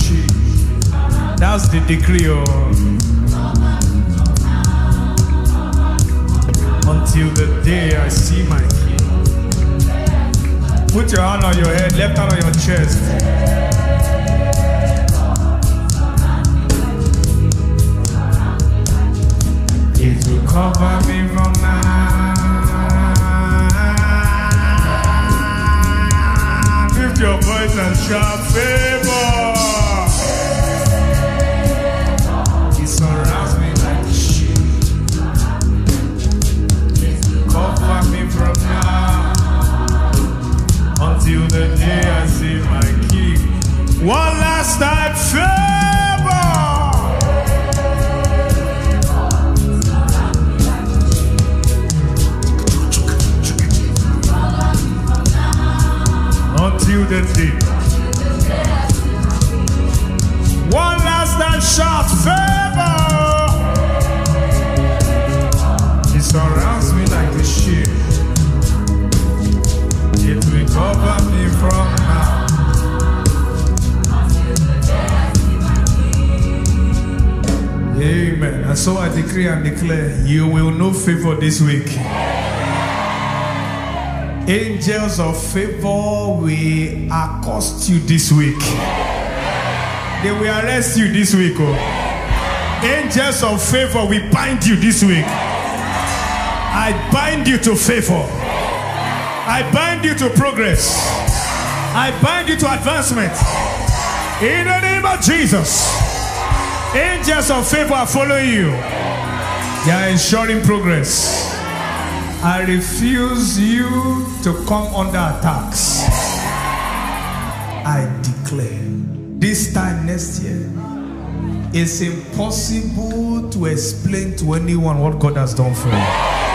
shield. That's the decree. Until the day I see my King. Put your hand on your head, left hand on your chest. It will cover me from now. Lift your voice and shout favor. It surrounds me like a shield. It will cover me from now until the day I see my King. One last time, favor. Until the day. One last time, shout favor. It surrounds me like a shield. It will cover me from now. Amen. And so I decree and declare, you will know favor this week. Angels of favor will accost you this week. They will arrest you this week. Oh. Angels of favor will bind you this week. I bind you to favor. I bind you to progress. I bind you to advancement. In the name of Jesus. Angels of favor are following you. They are ensuring progress. I refuse you to come under attacks. I declare, this time next year, it's impossible to explain to anyone what God has done for you.